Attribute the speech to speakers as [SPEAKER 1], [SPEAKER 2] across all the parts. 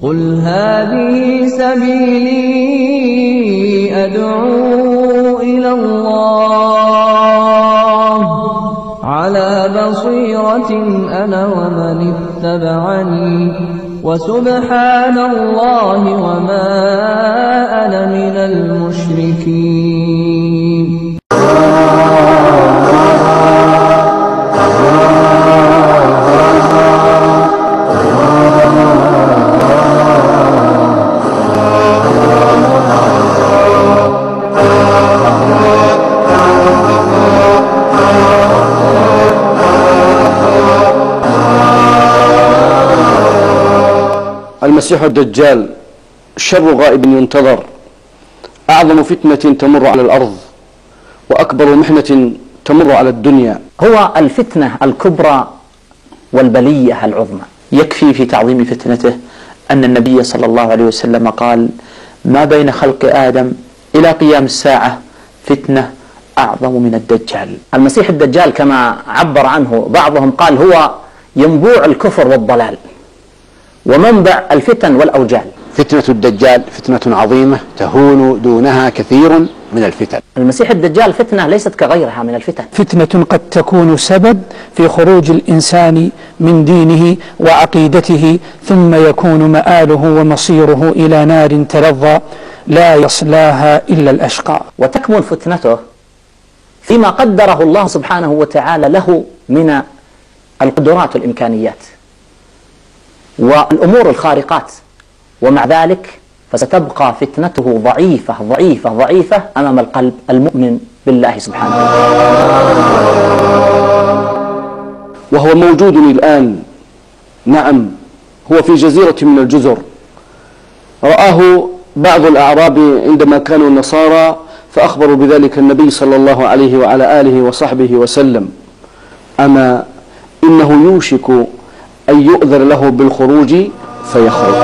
[SPEAKER 1] قل هذه سبيلي أدعو إلى الله على بصيرة أنا ومن اتبعني وسبحان الله وما أنا من المشركين.
[SPEAKER 2] المسيح الدجال شر غائب ينتظر، أعظم فتنة تمر على الأرض وأكبر محنة تمر على الدنيا.
[SPEAKER 3] هو الفتنة الكبرى والبلية العظمى.
[SPEAKER 4] يكفي في تعظيم فتنته أن النبي صلى الله عليه وسلم قال: ما بين خلق آدم إلى قيام الساعة فتنة أعظم من الدجال.
[SPEAKER 3] المسيح الدجال كما عبر عنه بعضهم قال هو ينبوع الكفر والضلال ومنبع الفتن والأوجال.
[SPEAKER 2] فتنة الدجال فتنة عظيمة تهون دونها كثير من الفتن.
[SPEAKER 3] المسيح الدجال فتنة ليست كغيرها من الفتن،
[SPEAKER 5] فتنة قد تكون سبب في خروج الإنسان من دينه وعقيدته، ثم يكون مآله ومصيره إلى نار تلظى لا يصلاها إلا الأشقى.
[SPEAKER 3] وتكمن فتنته فيما قدره الله سبحانه وتعالى له من القدرات والإمكانيات والأمور الخارقات، ومع ذلك فستبقى فتنته ضعيفة ضعيفة ضعيفة أمام القلب المؤمن بالله سبحانه وتعالى.
[SPEAKER 2] وهو موجود الآن، نعم، هو في جزيرة من الجزر. رآه بعض الأعراب عندما كانوا النصارى فأخبروا بذلك النبي صلى الله عليه وعلى آله وصحبه وسلم. أما إنه يوشك أن يؤذر له بالخروج فيخرج.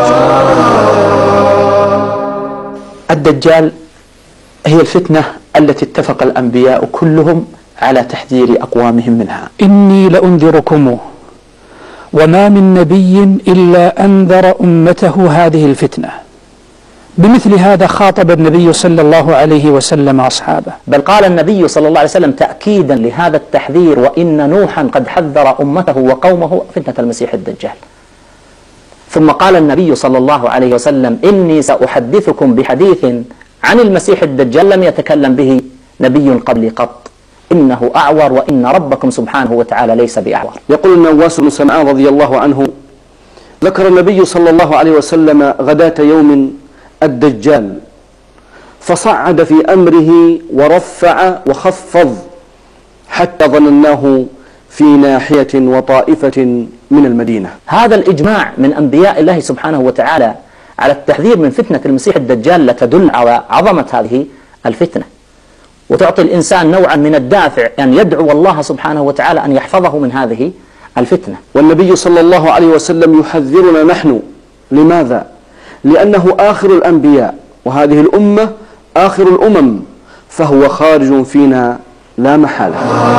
[SPEAKER 4] الدجال هي الفتنة التي اتفق الأنبياء كلهم على تحذير أقوامهم منها.
[SPEAKER 5] إني لأنذركم وما من نبي إلا أنذر أمته هذه الفتنة. بمثل هذا خاطب النبي صلى الله عليه وسلم أصحابه،
[SPEAKER 3] بل قال النبي صلى الله عليه وسلم تأكيدا لهذا التحذير: وإن نوحا قد حذر أمته وقومه فتنة المسيح الدجال. ثم قال النبي صلى الله عليه وسلم: إني سأحدثكم بحديث عن المسيح الدجال لم يتكلم به نبي قبلي قط، إنه أعور وإن ربكم سبحانه وتعالى ليس بأعور.
[SPEAKER 2] يقول النواس بن سمعان رضي الله عنه: ذكر النبي صلى الله عليه وسلم غداة يوم الدجال فصعد في أمره ورفع وخفض حتى ظنناه في ناحية وطائفة من المدينة.
[SPEAKER 3] هذا الإجماع من أنبياء الله سبحانه وتعالى على التحذير من فتنة المسيح الدجال لتدل على عظمة هذه الفتنة، وتعطي الإنسان نوعا من الدافع أن يدعو الله سبحانه وتعالى أن يحفظه من هذه الفتنة.
[SPEAKER 2] والنبي صلى الله عليه وسلم يحذرنا نحن. لماذا؟ لأنه آخر الأنبياء وهذه الأمة آخر الأمم، فهو خارج فينا لا محالة.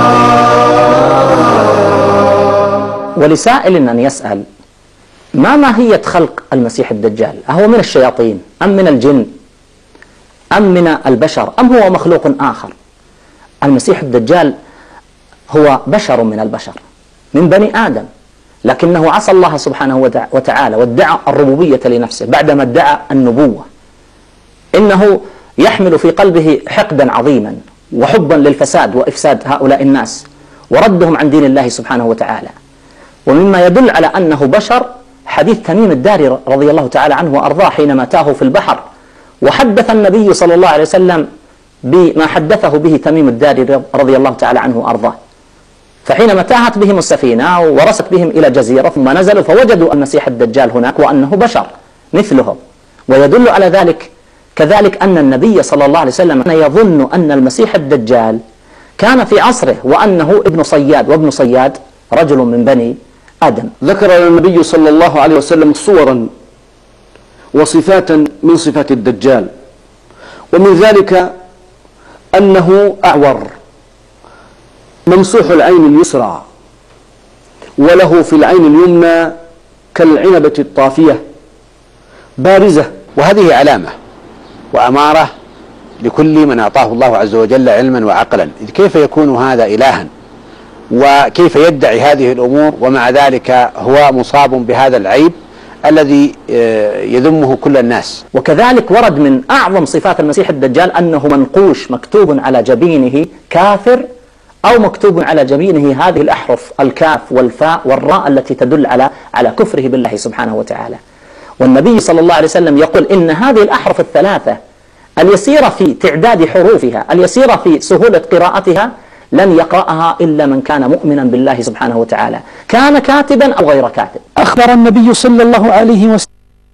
[SPEAKER 3] ولسائل أن يسأل: ما ماهية خلق المسيح الدجال؟ أهو من الشياطين أم من الجن أم من البشر أم هو مخلوق آخر؟ المسيح الدجال هو بشر من البشر، من بني آدم، لكنه عصى الله سبحانه وتعالى وادعى الربوبية لنفسه بعدما ادعى النبوة. إنه يحمل في قلبه حقدا عظيما وحبا للفساد وإفساد هؤلاء الناس وردهم عن دين الله سبحانه وتعالى. ومما يدل على أنه بشر حديث تميم الداري رضي الله تعالى عنه وأرضاه حينما تاهوا في البحر، وحدث النبي صلى الله عليه وسلم بما حدثه به تميم الداري رضي الله تعالى عنه وأرضاه. فحينما تاهت بهم السفينة ورست بهم إلى جزيرة ثم نزلوا فوجدوا المسيح الدجال هناك وأنه بشر مثلهم. ويدل على ذلك كذلك أن النبي صلى الله عليه وسلم يظن أن المسيح الدجال كان في عصره وأنه ابن صياد، وابن صياد رجل من بني آدم.
[SPEAKER 2] ذكر النبي صلى الله عليه وسلم صورا وصفات من صفات الدجال، ومن ذلك أنه أعور ممسوح العين اليسرى، وله في العين اليمنى كالعنبة الطافية، بارزة.
[SPEAKER 6] وهذه علامة وأمارة لكل من أعطاه الله عز وجل علما وعقلا، إذ كيف يكون هذا إلها وكيف يدعي هذه الأمور ومع ذلك هو مصاب بهذا العيب الذي يذمه كل الناس.
[SPEAKER 3] وكذلك ورد من أعظم صفات المسيح الدجال أنه منقوش مكتوب على جبينه كافر، أو مكتوب على جبينه هذه الأحرف الكاف والفاء والراء التي تدل على كفره بالله سبحانه وتعالى. والنبي صلى الله عليه وسلم يقول إن هذه الأحرف الثلاثة اليسيرة في تعداد حروفها، اليسيرة في سهولة قراءتها، لن يقرأها إلا من كان مؤمنا بالله سبحانه وتعالى، كان كاتبا أو غير كاتب.
[SPEAKER 5] أخبر النبي صلى الله عليه وسلم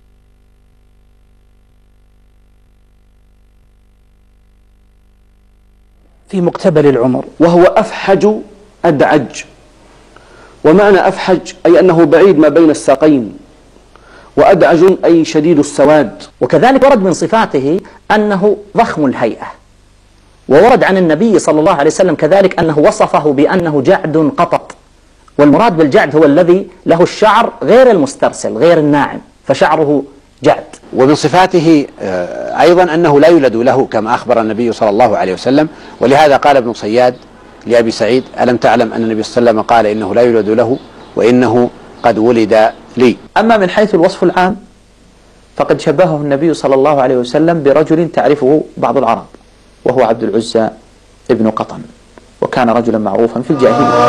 [SPEAKER 5] في مقتبل العمر،
[SPEAKER 2] وهو أفحج أدعج. ومعنى أفحج أي أنه بعيد ما بين الساقين، وأدعج أي شديد السواد.
[SPEAKER 3] وكذلك ورد من صفاته أنه ضخم الهيئة، وورد عن النبي صلى الله عليه وسلم كذلك أنه وصفه بأنه جعد قطط، والمراد بالجعد هو الذي له الشعر غير المسترسل غير الناعم، فشعره جعد.
[SPEAKER 6] ومن صفاته أيضا أنه لا يولد له كما أخبر النبي صلى الله عليه وسلم، ولهذا قال ابن صياد لأبي سعيد: ألم تعلم أن النبي صلى الله عليه وسلم قال إنه لا يولد له وإنه قد ولد لي.
[SPEAKER 4] أما من حيث الوصف العام فقد شبهه النبي صلى الله عليه وسلم برجل تعرفه بعض العرب، وهو عبد العزى ابن قطن، وكان رجلا معروفا في الجاهلية.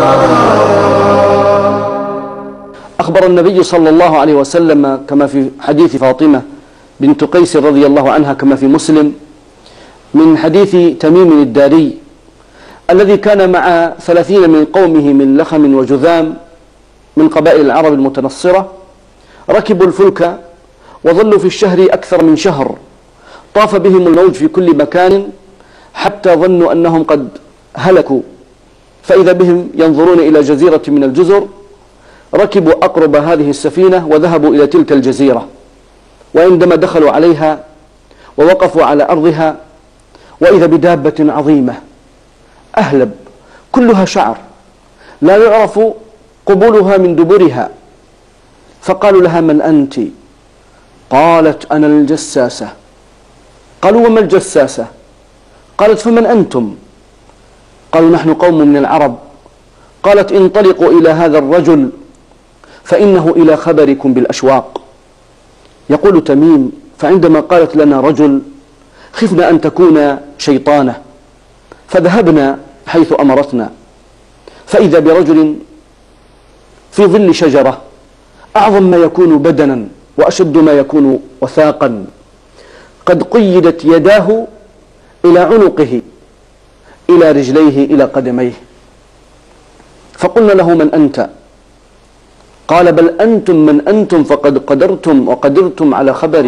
[SPEAKER 2] أخبر النبي صلى الله عليه وسلم كما في حديث فاطمة بنت قيس رضي الله عنها كما في مسلم من حديث تميم الداري الذي كان مع 30 من قومه من لخم وجذام من قبائل العرب المتنصرة، ركبوا الفلك وظلوا في الشهر أكثر من شهر، طاف بهم الموج في كل مكان حتى ظنوا أنهم قد هلكوا، فإذا بهم ينظرون إلى جزيرة من الجزر، ركبوا أقرب هذه السفينة وذهبوا إلى تلك الجزيرة، وعندما دخلوا عليها ووقفوا على أرضها وإذا بدابة عظيمة أهلب كلها شعر لا يعرف قبولها من دبرها، فقالوا لها: من أنت؟ قالت: أنا الجساسة. قالوا: وما الجساسة؟ قالت: فمن أنتم؟ قالوا: نحن قوم من العرب. قالت: انطلقوا إلى هذا الرجل فإنه إلى خبركم بالأشواق. يقول تميم: فعندما قالت لنا رجل خفنا أن تكون شيطانة، فذهبنا حيث أمرتنا، فإذا برجل في ظل شجرة أعظم ما يكون بدنا وأشد ما يكون وثاقا، قد قيدت يداه إلى عنقه إلى رجليه إلى قدميه. فقلنا له: من أنت؟ قال: بل أنتم من أنتم فقد قدرتم وقدرتم على خبري.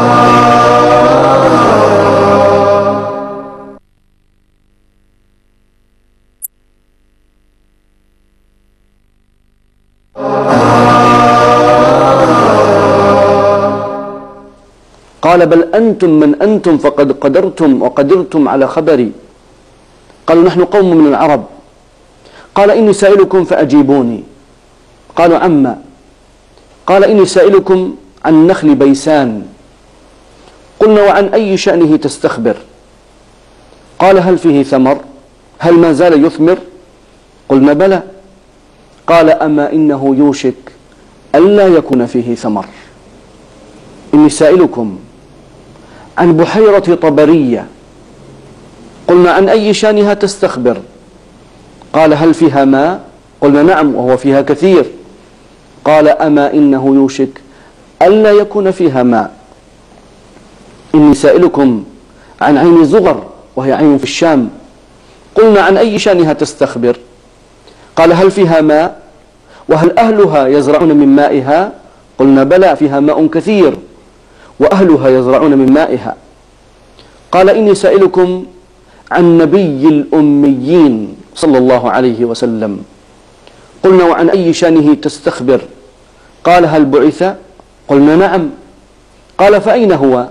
[SPEAKER 2] قال: بل أنتم من أنتم فقد قدرتم وقدرتم على خبري. قالوا: نحن قوم من العرب. قال: إني سائلكم فأجيبوني. قالوا: عما؟ قال: إني سائلكم عن نخل بيسان. قلنا: وعن أي شأنه تستخبر؟ قال: هل فيه ثمر؟ هل ما زال يثمر؟ قلنا: بلى. قال: أما إنه يوشك ألا يكون فيه ثمر. إني سائلكم عن بحيرة طبرية. قلنا: عن أي شأنها تستخبر؟ قال: هل فيها ماء؟ قلنا: نعم، وهو فيها كثير. قال: أما إنه يوشك ألا يكون فيها ماء. إني سائلكم عن عين زغر، وهي عين في الشام. قلنا: عن أي شأنها تستخبر؟ قال: هل فيها ماء؟ وهل أهلها يزرعون من مائها؟ قلنا: بلى، فيها ماء كثير وأهلها يزرعون من مائها. قال: إني سائلكم عن نبي الأميين صلى الله عليه وسلم. قلنا: وعن أي شأنه تستخبر؟ قال: هل بعث؟ قلنا: نعم. قال: فأين هو؟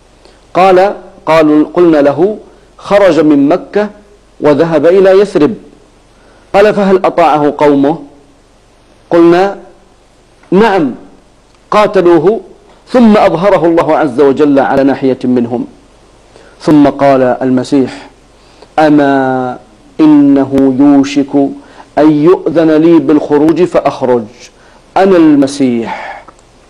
[SPEAKER 2] قلنا له: خرج من مكة وذهب إلى يثرب. قال: فهل أطاعه قومه؟ قلنا: نعم، قاتلوه ثم أظهره الله عز وجل على ناحية منهم، ثم قال المسيح: أما إنه يوشك أن يؤذن لي بالخروج فأخرج، أنا المسيح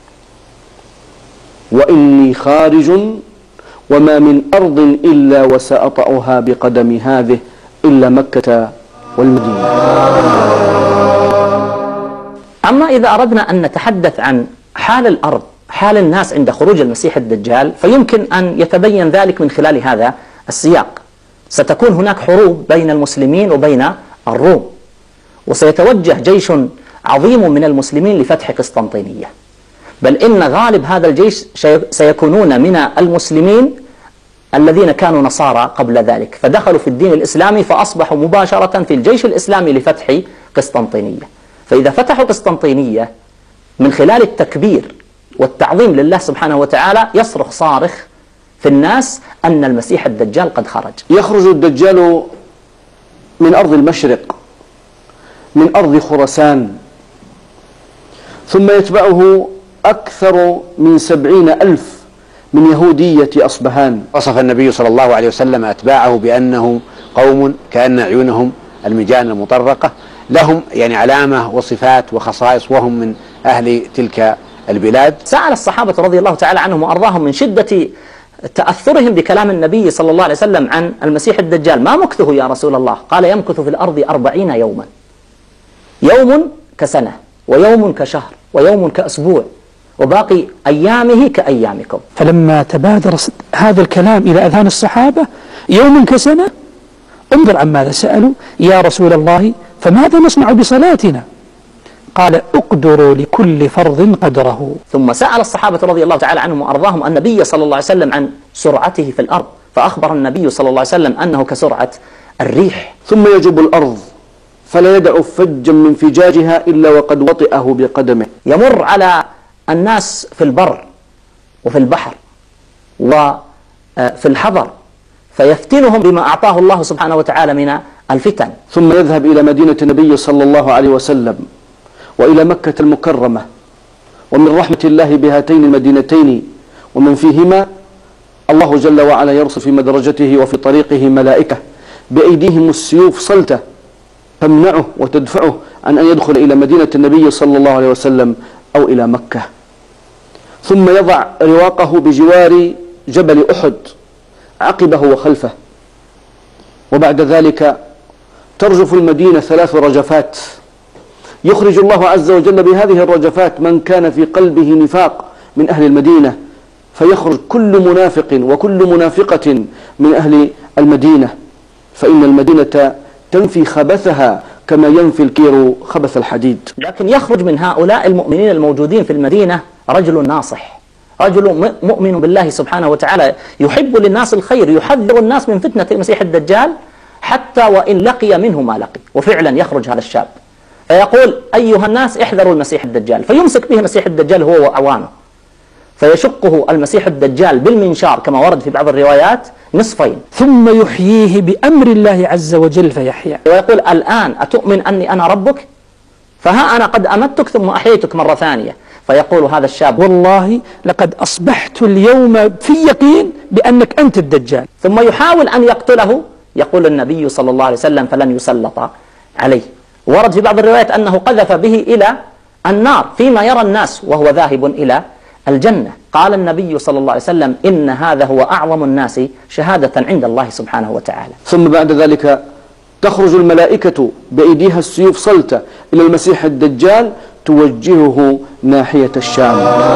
[SPEAKER 2] وإني خارج، وما من أرض إلا وسأطأها بقدم هذه إلا مكة والمدينة.
[SPEAKER 3] أما إذا أردنا أن نتحدث عن حال الأرض، حال الناس عند خروج المسيح الدجال، فيمكن أن يتبين ذلك من خلال هذا السياق. ستكون هناك حروب بين المسلمين وبين الروم، وسيتوجه جيش عظيم من المسلمين لفتح قسطنطينية، بل إن غالب هذا الجيش سيكونون من المسلمين الذين كانوا نصارى قبل ذلك، فدخلوا في الدين الإسلامي فأصبحوا مباشرة في الجيش الإسلامي لفتح قسطنطينية. فإذا فتحوا قسطنطينية من خلال التكبير والتعظيم لله سبحانه وتعالى، يصرخ صارخ في الناس أن المسيح الدجال قد خرج.
[SPEAKER 2] يخرج الدجال من أرض المشرق، من أرض خراسان، ثم يتبعه أكثر من 70,000 من يهودية أصبهان.
[SPEAKER 6] وصف النبي صلى الله عليه وسلم أتباعه بأنه قوم كأن عيونهم المجان المطرقة، لهم يعني علامة وصفات وخصائص، وهم من أهل تلك البلاد.
[SPEAKER 3] سأل الصحابة رضي الله تعالى عنهم وأرضاهم من شدة تأثرهم بكلام النبي صلى الله عليه وسلم عن المسيح الدجال: ما مكثه يا رسول الله؟ قال: يمكث في الأرض 40 يوما، يوم كسنة، ويوم كشهر، ويوم كأسبوع، وباقي أيامه كأيامكم.
[SPEAKER 5] فلما تبادر هذا الكلام إلى أذهان الصحابة: يوم كسنة، انظر عن ماذا سألوا: يا رسول الله فماذا نصنع بصلاتنا؟ قال: اقدروا لكل فرض قدره.
[SPEAKER 3] ثم سأل الصحابة رضي الله تعالى عنهم وأرضاهم النبي صلى الله عليه وسلم عن سرعته في الأرض، فأخبر النبي صلى الله عليه وسلم أنه كسرعة الريح.
[SPEAKER 2] ثم يجب الأرض فلا يدع فجا من فجاجها إلا وقد وطئه بقدمه.
[SPEAKER 3] يمر على الناس في البر وفي البحر وفي الحضر، فيفتنهم بما أعطاه الله سبحانه وتعالى من الفتن.
[SPEAKER 2] ثم يذهب إلى مدينة النبي صلى الله عليه وسلم وإلى مكة المكرمة، ومن رحمة الله بهاتين المدينتين ومن فيهما الله جل وعلا يرسل في مدرجته وفي طريقه ملائكة بأيديهم السيوف صلته تمنعه وتدفعه عن أن يدخل إلى مدينة النبي صلى الله عليه وسلم أو إلى مكة. ثم يضع رواقه بجوار جبل أحد عقبه وخلفه، وبعد ذلك ترجف المدينة 3 رجفات، يخرج الله عز وجل بهذه الرجفات من كان في قلبه نفاق من أهل المدينة، فيخرج كل منافق وكل منافقة من أهل المدينة، فإن المدينة تنفي خبثها كما ينفي الكير خبث الحديد.
[SPEAKER 3] لكن يخرج من هؤلاء المؤمنين الموجودين في المدينة رجل ناصح، رجل مؤمن بالله سبحانه وتعالى، يحب للناس الخير، يحذر الناس من فتنة المسيح الدجال حتى وإن لقي منه ما لقي. وفعلا يخرج هذا الشاب فيقول: أيها الناس احذروا المسيح الدجال، فيمسك به المسيح الدجال هو وأعوانه، فيشقه المسيح الدجال بالمنشار كما ورد في بعض الروايات نصفين،
[SPEAKER 5] ثم يحييه بأمر الله عز وجل فيحيا،
[SPEAKER 3] ويقول: الآن أتؤمن أني أنا ربك؟ فها أنا قد أمتك ثم أحييتك مرة ثانية. فيقول هذا الشاب:
[SPEAKER 5] والله لقد أصبحت اليوم في يقين بأنك أنت الدجال.
[SPEAKER 3] ثم يحاول أن يقتله، يقول النبي صلى الله عليه وسلم: فلن يسلط عليه. ورد في بعض الروايات أنه قذف به إلى النار فيما يرى الناس وهو ذاهب إلى الجنة. قال النبي صلى الله عليه وسلم: إن هذا هو أعظم الناس شهادة عند الله سبحانه وتعالى.
[SPEAKER 2] ثم بعد ذلك تخرج الملائكة بأيديها السيوف صلتة إلى المسيح الدجال توجهه ناحية الشام.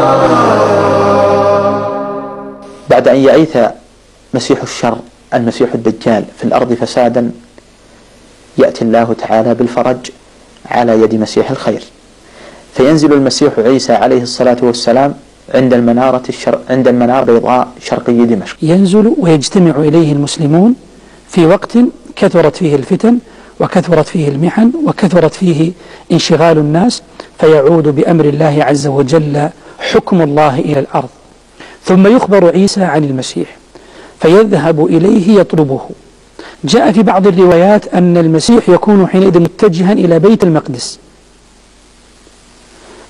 [SPEAKER 4] بعد أن يعيث مسيح الشر المسيح الدجال في الأرض فسادا، يأتي الله تعالى بالفرج على يد مسيح الخير، فينزل المسيح عيسى عليه الصلاة والسلام عند المنارة البيضاء شرقي دمشق.
[SPEAKER 5] ينزل ويجتمع إليه المسلمون في وقت كثرت فيه الفتن وكثرت فيه المحن وكثرت فيه انشغال الناس، فيعود بأمر الله عز وجل حكم الله إلى الأرض. ثم يخبر عيسى عن المسيح فيذهب إليه يطلبه. جاء في بعض الروايات أن المسيح يكون حينئذ متجها إلى بيت المقدس،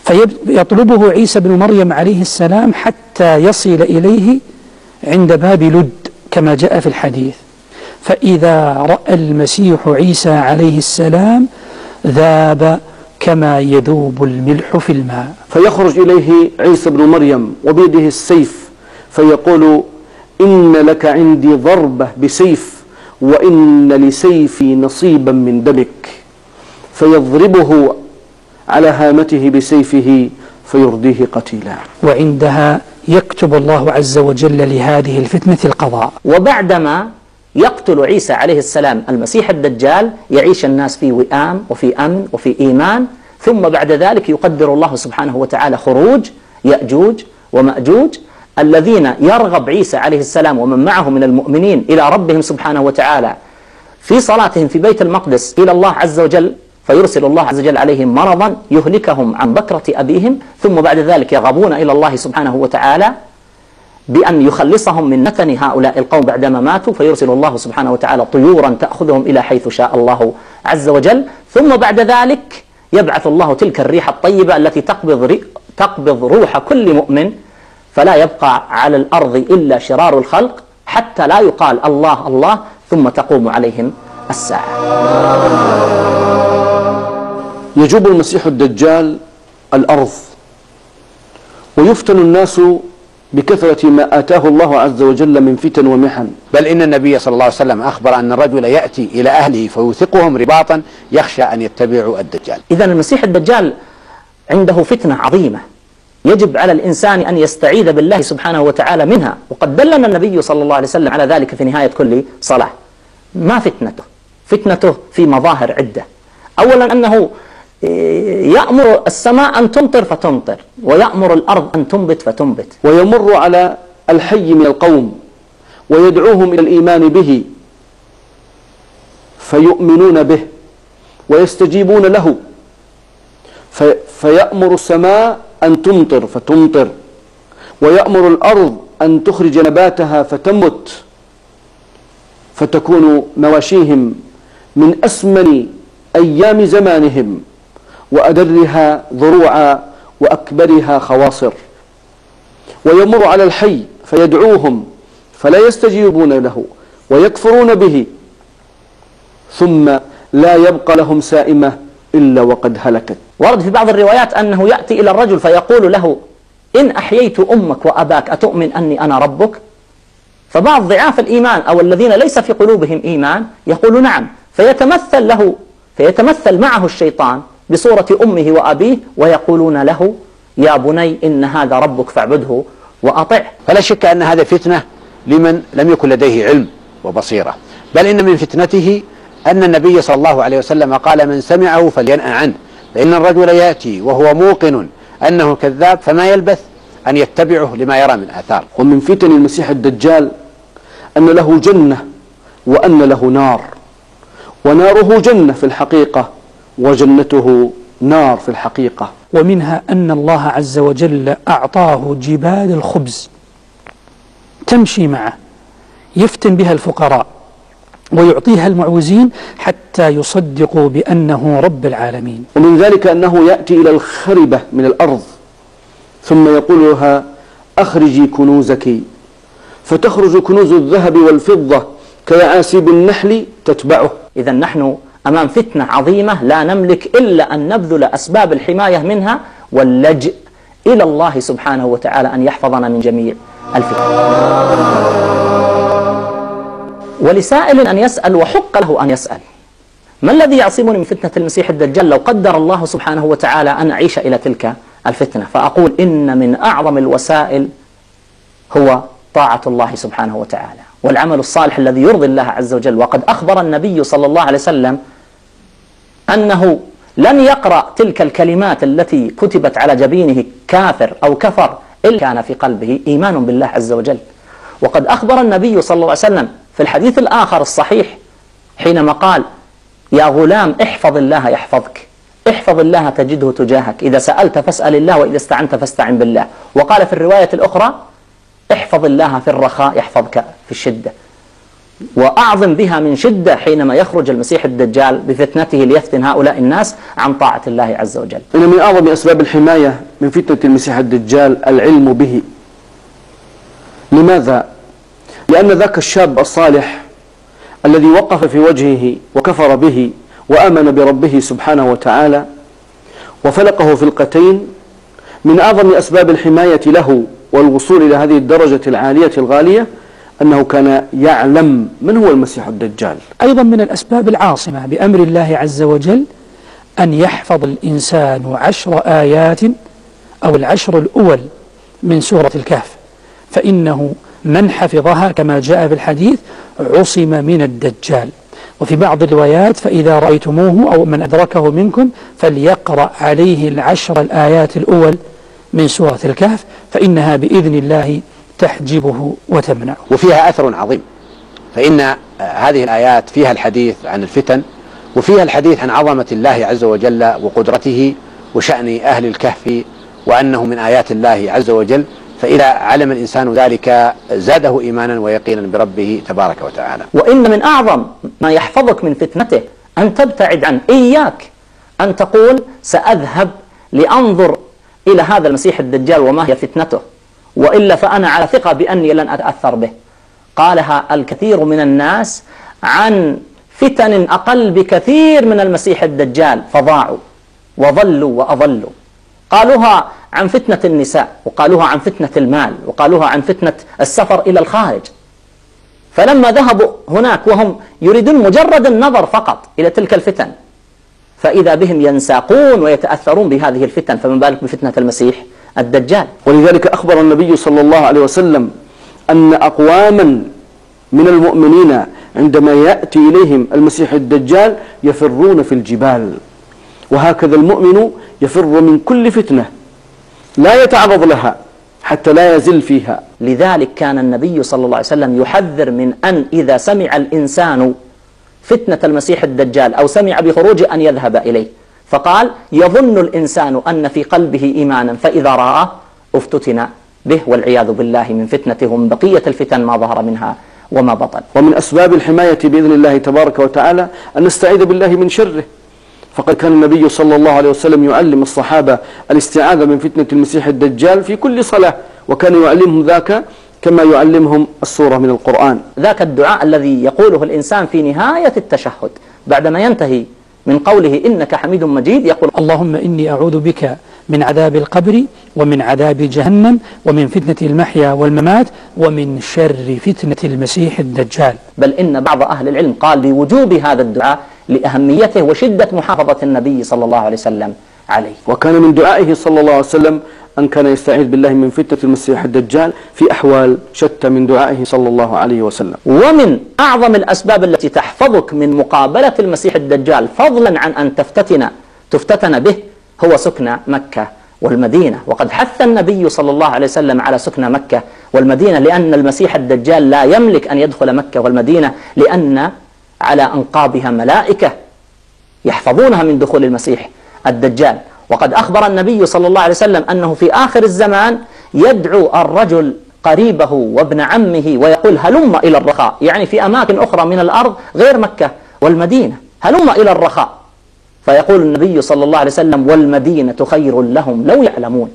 [SPEAKER 5] فيطلبه عيسى بن مريم عليه السلام حتى يصل إليه عند باب لد كما جاء في الحديث. فإذا رأى المسيح عيسى عليه السلام ذاب كما يذوب الملح في الماء.
[SPEAKER 2] فيخرج إليه عيسى بن مريم وبيده السيف فيقول: إن لك عندي ضربة بسيف وإن لسيفي نصيبا من دمك، فيضربه على هامته بسيفه فيرديه قتيلا.
[SPEAKER 5] وعندها يكتب الله عز وجل لهذه الفتنة القضاء.
[SPEAKER 3] وبعدما يقتل عيسى عليه السلام المسيح الدجال يعيش الناس في وئام وفي أمن وفي إيمان، ثم بعد ذلك يقدر الله سبحانه وتعالى خروج يأجوج ومأجوج الذين يرغب عيسى عليه السلام ومن معه من المؤمنين إلى ربهم سبحانه وتعالى في صلاتهم في بيت المقدس إلى الله عز وجل، فيرسل الله عز وجل عليهم مرضا يهلكهم عن بكرة أبيهم، ثم بعد ذلك يغابون إلى الله سبحانه وتعالى بأن يخلصهم من نتن هؤلاء القوم بعدما ماتوا، فيرسل الله سبحانه وتعالى طيورا تأخذهم إلى حيث شاء الله عز وجل، ثم بعد ذلك يبعث الله تلك الريح الطيبة التي تقبض روح كل مؤمن، فلا يبقى على الأرض إلا شرار الخلق حتى لا يقال الله الله، ثم تقوم عليهم الساعة.
[SPEAKER 2] يجوب المسيح الدجال الأرض ويفتن الناس بكثرة ما آتاه الله عز وجل من فتن ومحن،
[SPEAKER 6] بل إن النبي صلى الله عليه وسلم أخبر أن الرجل يأتي إلى أهله فيوثقهم رباطا يخشى أن يتبعوا الدجال.
[SPEAKER 3] إذن المسيح الدجال عنده فتنة عظيمة يجب على الإنسان أن يستعيذ بالله سبحانه وتعالى منها، وقد دلنا النبي صلى الله عليه وسلم على ذلك في نهاية كل صلاة. ما فتنته؟ فتنته في مظاهر عدة. أولا أنه يأمر السماء أن تمطر فتمطر، ويأمر الأرض أن تنبت فتنبت،
[SPEAKER 2] ويمر على الحي من القوم ويدعوهم إلى الإيمان به فيؤمنون به ويستجيبون له، فيأمر السماء أن تمطر فتمطر، ويأمر الأرض أن تخرج نباتها فتنبت، فتكون مواشيهم من أسمن أيام زمانهم وأدرها ضروعا وأكبرها خواصر، ويمر على الحي فيدعوهم فلا يستجيبون له ويكفرون به، ثم لا يبقى لهم سائمة إلا وقد هلكت.
[SPEAKER 3] ورد في بعض الروايات أنه يأتي إلى الرجل فيقول له: إن أحييت أمك وأباك أتؤمن أني أنا ربك؟ فبعض ضعاف الإيمان أو الذين ليس في قلوبهم إيمان يقول نعم، فيتمثل معه الشيطان بصورة أمه وأبيه ويقولون له: يا بني إن هذا ربك فاعبده وأطعه.
[SPEAKER 6] فلا شك أن هذا فتنة لمن لم يكن لديه علم وبصيرة، بل إن من فتنته أن النبي صلى الله عليه وسلم قال: من سمعه فلينأ عنه، فإن الرجل يأتي وهو موقن أنه كذاب فما يلبث أن يتبعه لما يرى من آثار.
[SPEAKER 2] ومن فتن المسيح الدجال أن له جنة وأن له نار، وناره جنة في الحقيقة وجنته نار في الحقيقة.
[SPEAKER 5] ومنها أن الله عز وجل أعطاه جبال الخبز تمشي معه يفتن بها الفقراء ويعطيها المعوزين حتى يصدقوا بأنه رب العالمين.
[SPEAKER 2] ومن ذلك أنه يأتي إلى الخربة من الأرض ثم يقول لها: أخرجي كنوزك، فتخرج كنوز الذهب والفضة كيعاسيب النحل تتبعه.
[SPEAKER 3] إذا نحن أمام فتنة عظيمة لا نملك إلا أن نبذل أسباب الحماية منها واللجأ إلى الله سبحانه وتعالى أن يحفظنا من جميع الفتن. ولسائل أن يسأل وحق له أن يسأل: ما الذي يعصمني من فتنة المسيح الدجال لو قدر الله سبحانه وتعالى أن أعيش إلى تلك الفتنة؟ فأقول إن من أعظم الوسائل هو طاعة الله سبحانه وتعالى والعمل الصالح الذي يرضي الله عز وجل. وقد أخبر النبي صلى الله عليه وسلم أنه لن يقرأ تلك الكلمات التي كتبت على جبينه كافر أو كفر إلا كان في قلبه إيمان بالله عز وجل. وقد أخبر النبي صلى الله عليه وسلم في الحديث الآخر الصحيح حينما قال: يا غلام احفظ الله يحفظك، احفظ الله تجده تجاهك، إذا سألت فاسأل الله وإذا استعنت فاستعن بالله. وقال في الرواية الأخرى: احفظ الله في الرخاء يحفظك في الشدة. وأعظم بها من شدة حينما يخرج المسيح الدجال بفتنته ليفتن هؤلاء الناس عن طاعة الله عز وجل.
[SPEAKER 2] إن من أعظم أسباب الحماية من فتنة المسيح الدجال العلم به. لماذا؟ لأن ذاك الشاب الصالح الذي وقف في وجهه وكفر به وآمن بربه سبحانه وتعالى وفلقه فلقتين، من أعظم أسباب الحماية له والوصول إلى هذه الدرجة العالية الغالية أنه كان يعلم من هو المسيح الدجال.
[SPEAKER 5] أيضا من الأسباب العاصمة بأمر الله عز وجل أن يحفظ الإنسان 10 آيات أو 10 الأول من سورة الكهف، فإنه من حفظها كما جاء في الحديث عصم من الدجال. وفي بعض الروايات فإذا رأيتموه أو من أدركه منكم فليقرأ عليه 10 الآيات الأول من سورة الكهف، فإنها بإذن الله تحجبه وتمنعه.
[SPEAKER 6] وفيها أثر عظيم، فإن هذه الآيات فيها الحديث عن الفتن، وفيها الحديث عن عظمة الله عز وجل وقدرته وشأن أهل الكهف وأنه من آيات الله عز وجل، فإذا علم الإنسان ذلك زاده إيمانا ويقينا بربه تبارك وتعالى.
[SPEAKER 3] وإن من أعظم ما يحفظك من فتنته أن تبتعد عنه. إياك أن تقول سأذهب لأنظر إلى هذا المسيح الدجال وما هي فتنته، وإلا فأنا على ثقة بأني لن أتأثر به. قالها الكثير من الناس عن فتن أقل بكثير من المسيح الدجال فضاعوا وضلوا وأضلوا. قالوها عن فتنة النساء، وقالوها عن فتنة المال، وقالوها عن فتنة السفر إلى الخارج. فلما ذهبوا هناك وهم يريدون مجرد النظر فقط إلى تلك الفتن، فإذا بهم ينساقون ويتأثرون بهذه الفتن، فما بالك بفتنة المسيح الدجال.
[SPEAKER 2] ولذلك أخبر النبي صلى الله عليه وسلم أن أقواما من المؤمنين عندما يأتي إليهم المسيح الدجال يفرون في الجبال، وهكذا المؤمن يفر من كل فتنة لا يتعرض لها حتى لا يزل فيها.
[SPEAKER 3] لذلك كان النبي صلى الله عليه وسلم يحذر من أن إذا سمع الإنسان فتنة المسيح الدجال أو سمع بخروجه أن يذهب إليه، فقال يظن الإنسان أن في قلبه إيمانا فإذا رآه افتتن به والعياذ بالله من فتنته ومن بقية الفتن ما ظهر منها وما بطن.
[SPEAKER 2] ومن أسباب الحماية بإذن الله تبارك وتعالى أن نستعيذ بالله من شره، فقد كان النبي صلى الله عليه وسلم يعلم الصحابة الاستعاذة من فتنة المسيح الدجال في كل صلاة، وكان يعلمهم ذاك كما يعلمهم السورة من القرآن.
[SPEAKER 3] ذاك الدعاء الذي يقوله الإنسان في نهاية التشهد بعدما ينتهي من قوله إنك حميد مجيد، يقول
[SPEAKER 5] اللهم إني أعوذ بك من عذاب القبر ومن عذاب جهنم ومن فتنة المحيا والممات ومن شر فتنة المسيح الدجال.
[SPEAKER 3] بل إن بعض أهل العلم قال بوجوب هذا الدعاء لأهميته وشدة محافظة النبي صلى الله عليه وسلم عليه.
[SPEAKER 2] وكان من دعائه صلى الله عليه وسلم أن كان يستعيذ بالله من فتنة المسيح الدجال في أحوال شتى من دعائه صلى الله عليه وسلم.
[SPEAKER 3] ومن أعظم الأسباب التي تحفظك من مقابلة المسيح الدجال فضلا عن أن تفتتن به هو سكن مكة والمدينة. وقد حث النبي صلى الله عليه وسلم على سكن مكة والمدينة، لأن المسيح الدجال لا يملك أن يدخل مكة والمدينة، لأن على أنقابها ملائكة يحفظونها من دخول المسيح الدجال. وقد أخبر النبي صلى الله عليه وسلم أنه في آخر الزمان يدعو الرجل قريبه وابن عمه ويقول هلم إلى الرخاء، يعني في أماكن أخرى من الأرض غير مكة والمدينة، هلم إلى الرخاء. فيقول النبي صلى الله عليه وسلم والمدينة خير لهم لو يعلمون.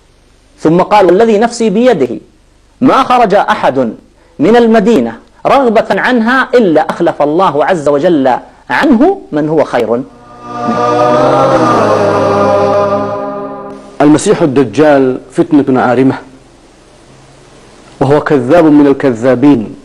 [SPEAKER 3] ثم قال والذي نفسي بيده ما خرج أحد من المدينة رغبة عنها إلا أخلف الله عز وجل عنه من هو خير.
[SPEAKER 2] المسيح الدجال فتنة عارمة، وهو كذاب من الكذابين،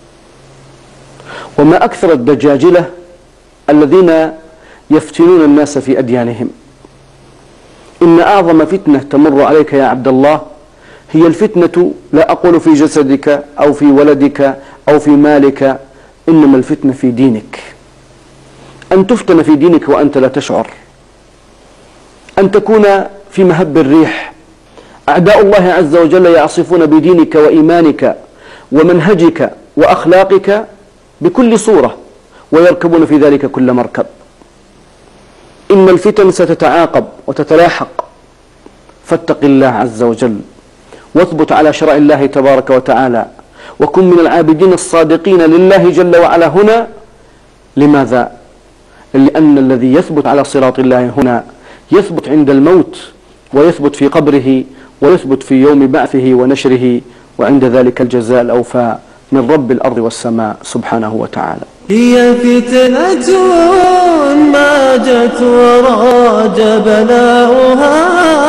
[SPEAKER 2] وما أكثر الدجاجلة الذين يفتنون الناس في أديانهم. إن أعظم فتنة تمر عليك يا عبد الله هي الفتنة، لا أقول في جسدك أو في ولدك أو في مالك، إنما الفتنة في دينك. أن تفتن في دينك وأنت لا تشعر، أن تكون في مهب الريح. أعداء الله عز وجل يعصفون بدينك وإيمانك ومنهجك وأخلاقك بكل صورة، ويركبون في ذلك كل مركب. إن الفتن ستتعاقب وتتلاحق، فاتق الله عز وجل واثبت على شرع الله تبارك وتعالى، وكن من العابدين الصادقين لله جل وعلا هنا. لماذا؟ لأن الذي يثبت على صراط الله هنا يثبت عند الموت، ويثبت في قبره، ويثبت في يوم بعثه ونشره، وعند ذلك الجزاء الأوفى من رب الأرض والسماء سبحانه وتعالى.
[SPEAKER 1] هي فتنة ما جت وراج بلاؤها،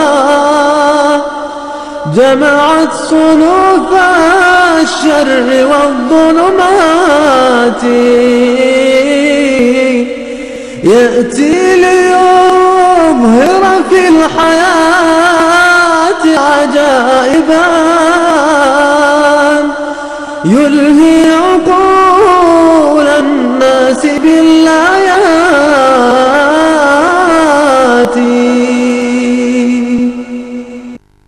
[SPEAKER 1] جمعت صنوف الشر والظلمات، يأتي ليظهر في الحياة عجائبا، يلهي عقول الناس بالله